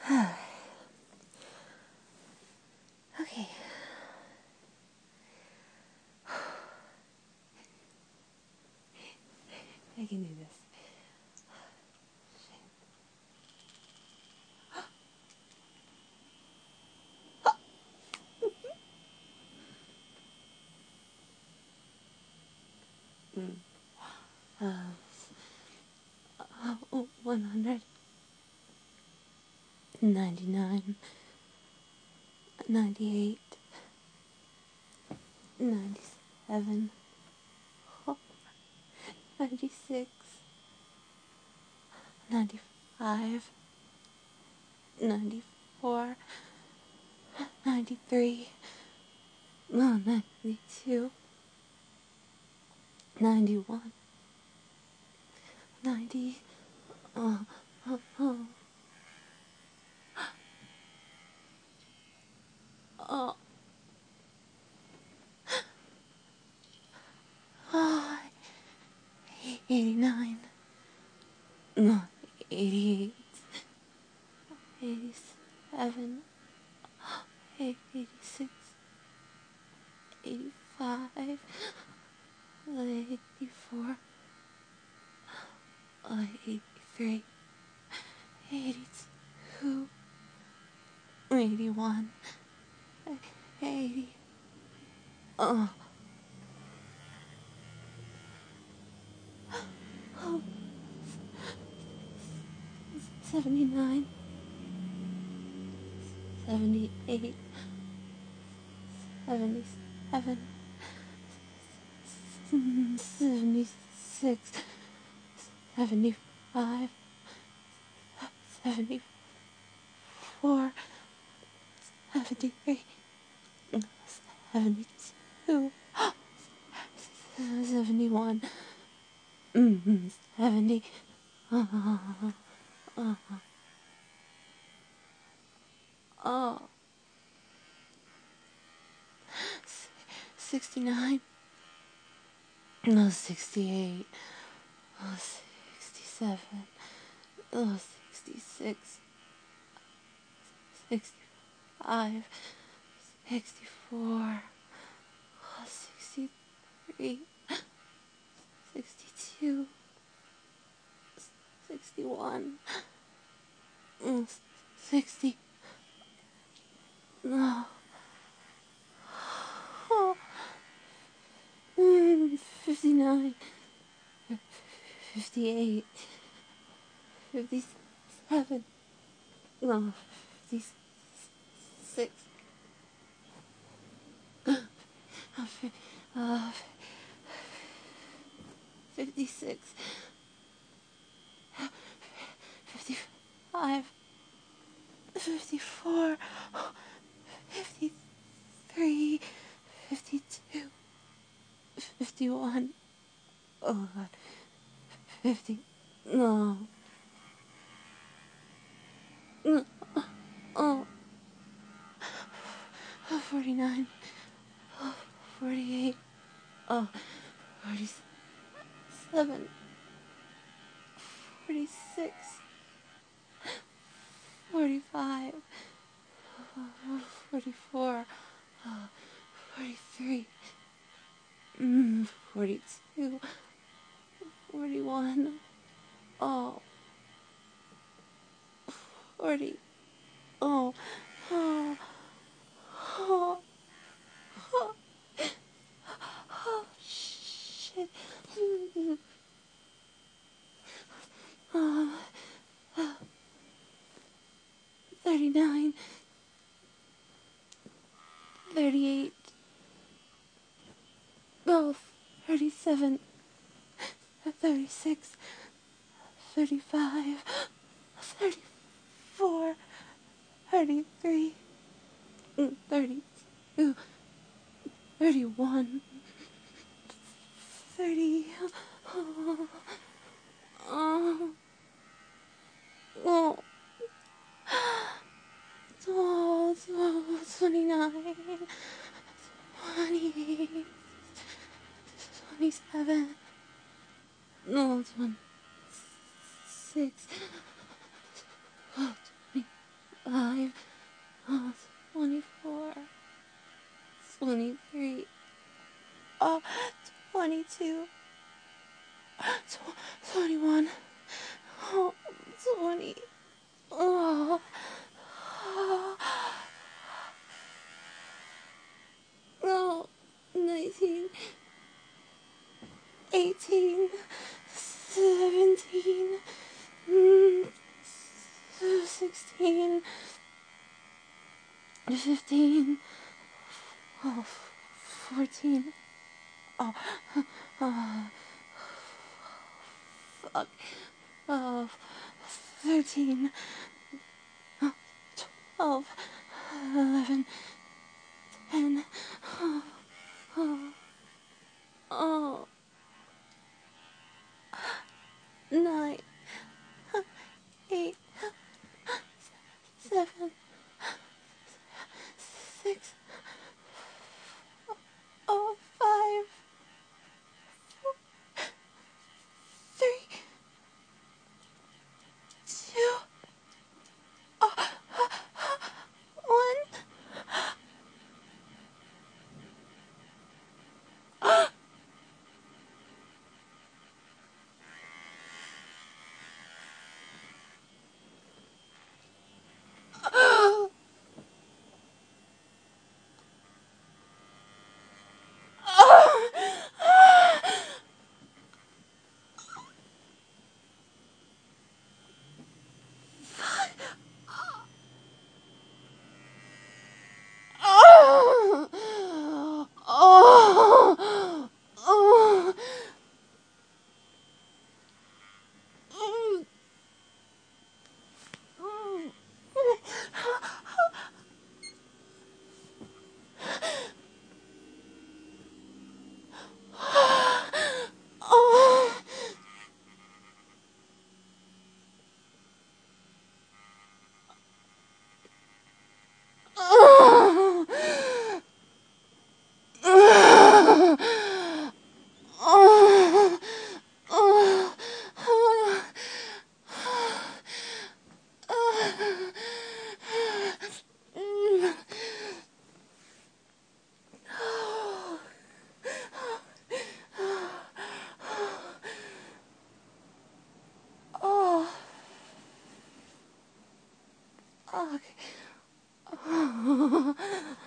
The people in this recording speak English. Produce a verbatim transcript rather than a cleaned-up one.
Okay. I can do this. mm. uh, uh, one hundred ninety-nine, ninety-eight, ninety-seven, ninety-six, ninety-five, ninety-four, ninety-three, no, ninety-two, ninety-one, ninety, uh, uh, uh, uh, uh, eighty-nine, no, eighty-eight, eighty-seven, eighty-six, eighty-five, eighty-four, eighty-three, eighty-two, eighty-one, eighty, uh, oh, seventy-nine, seventy-eight, seventy-seven, seventy-six, seventy-five, seventy-four, seventy-three, seventy-two, seventy-one, mm, seventy, uh, uh, uh, sixty-nine, no, sixty-eight, oh, sixty-seven, oh, sixty-six, sixty-five, sixty-four, oh, sixty-three, sixty-two, sixty-one, mm, sixty, no, oh, mm, fifty-nine, fifty-eight, fifty-seven, no, fifty-six, uh, fifty-six, fifty-five, fifty-four, fifty-three, fifty-two, fifty-one, oh god, fifty, no, no, oh, forty-nine, oh, forty-eight, oh, forty-seven, forty-six, forty-five, forty-four, oh, forty-three, mm, forty-two, forty-one, oh, forty, oh, oh, oh, oh, oh, shit, oh, thirty-nine, thirty-eight, oh, thirty-seven, thirty-six, thirty-five, thirty-four, thirty-three, thirty-two, thirty-one, thirty, oh, oh, oh, oh, oh, twenty-nine, twenty-eight, twenty-seven, no, twenty-six, oh, twenty-five, oh, twenty-four, twenty-three, oh, twenty-two, tw- twenty-one, oh, twenty, oh, oh, oh, nineteen, eighteen, seventeen, mm, sixteen, fifteen, oh, fourteen, oh, oh, fuck, oh, thirteen, oh, twelve, eleven, ten, oh, oh, oh, nine, eight, seven, six, oh, five, four, three, two, oh, one. Oh, fuck.